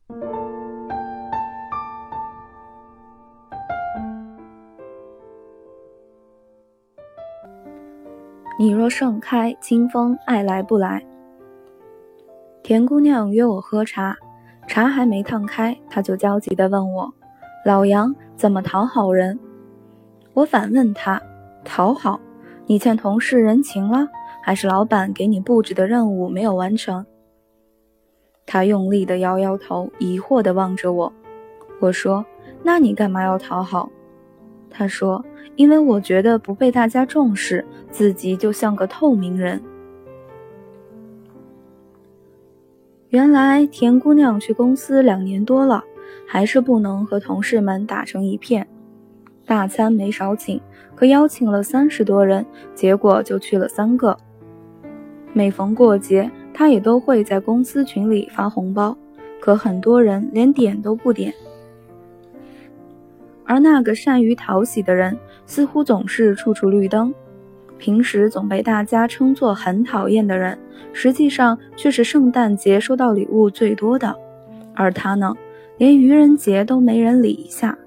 你若盛开，清风爱来不来。田姑娘约我喝茶，茶还没烫开，她就焦急地问我，老杨怎么讨好人？我反问她，讨好？你欠同事人情了，还是老板给你布置的任务没有完成？她用力地摇摇头，疑惑地望着我。我说，那你干嘛要讨好？她说，因为我觉得不被大家重视，自己就像个透明人。原来田姑娘去公司2年多了，还是不能和同事们打成一片。大餐没少请，可邀请了30多人，结果就去了3个。每逢过节，她也都会在公司群里发红包，可很多人连点都不点。而那个善于讨喜的人，似乎总是处处绿灯，平时总被大家称作很讨厌的人，实际上却是圣诞节收到礼物最多的。而他呢，连愚人节都没人理一下。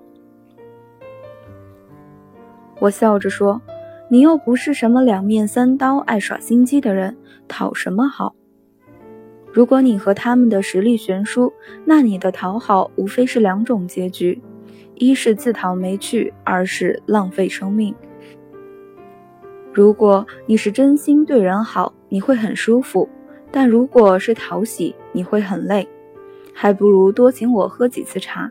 我笑着说，你又不是什么2面3刀爱耍心机的人，讨什么好？如果你和他们的实力悬殊，那你的讨好无非是2种结局，一是自讨没趣，二是浪费生命。如果你是真心对人好，你会很舒服，但如果是讨喜，你会很累，还不如多请我喝几次茶。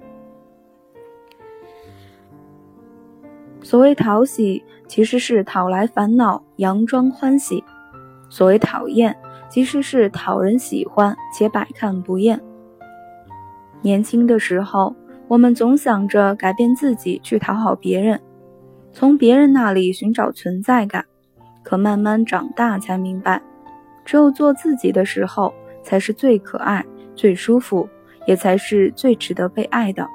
所谓讨喜，其实是讨来烦恼，佯装欢喜；所谓讨厌，其实是讨人喜欢，且百看不厌。年轻的时候，我们总想着改变自己去讨好别人，从别人那里寻找存在感，可慢慢长大才明白，只有做自己的时候，才是最可爱、最舒服，也才是最值得被爱的。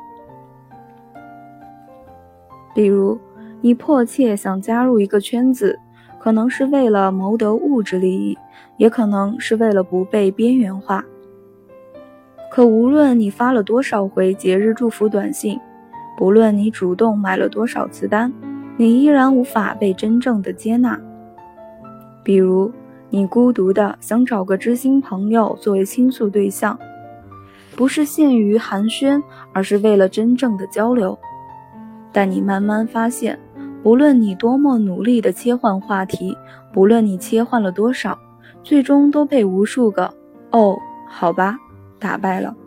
比如，你迫切想加入一个圈子，可能是为了谋得物质利益，也可能是为了不被边缘化。可无论你发了多少回节日祝福短信，不论你主动买了多少次单，你依然无法被真正的接纳。比如，你孤独的想找个知心朋友作为倾诉对象，不是限于寒暄，而是为了真正的交流。但你慢慢发现，不论你多么努力地切换话题，不论你切换了多少，最终都被无数个“哦，好吧”打败了。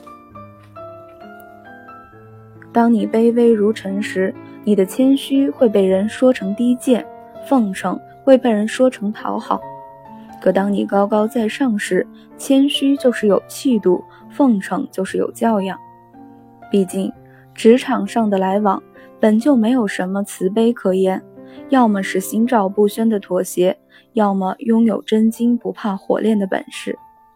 当你卑微如尘时，你的谦虚会被人说成低贱，奉承会被人说成讨好。可当你高高在上时，谦虚就是有气度，奉承就是有教养。毕竟，职场上的来往本就没有什么慈悲可言，要么是心照不宣的妥协，要么拥有真金不怕火炼的本事。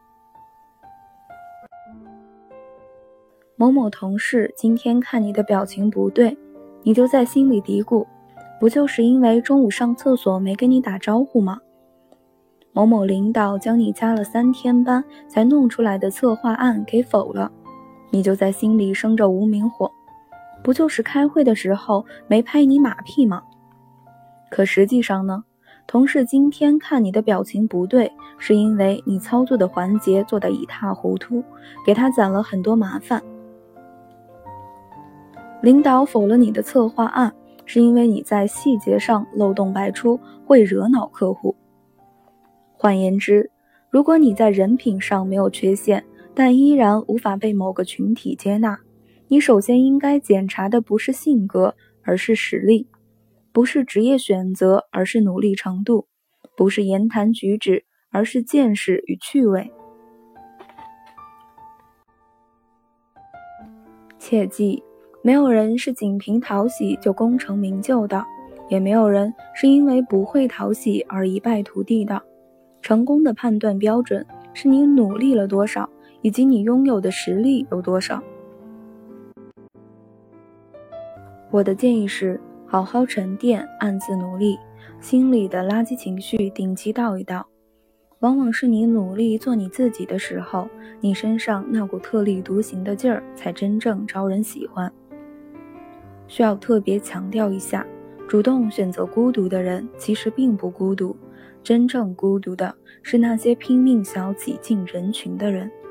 某某同事今天看你的表情不对，你就在心里嘀咕，不就是因为中午上厕所没跟你打招呼吗？某某领导将你加了3天班才弄出来的策划案给否了，你就在心里生着无名火，不就是开会的时候没拍你马屁吗？可实际上呢，同事今天看你的表情不对，是因为你操作的环节做得一塌糊涂，给他攒了很多麻烦。领导否了你的策划案，是因为你在细节上漏洞百出，会惹恼客户。换言之，如果你在人品上没有缺陷，但依然无法被某个群体接纳，你首先应该检查的不是性格，而是实力；不是职业选择，而是努力程度；不是言谈举止，而是见识与趣味。切记，没有人是仅凭讨喜就功成名就的，也没有人是因为不会讨喜而一败涂地的。成功的判断标准是你努力了多少，以及你拥有的实力有多少。我的建议是，好好沉淀，暗自努力，心里的垃圾情绪定期倒一倒。 往往是你努力做你自己的时候，你身上那股特立独行的劲儿才真正招人喜欢。需要特别强调一下，主动选择孤独的人其实并不孤独，真正孤独的是那些拼命想要挤进人群的人。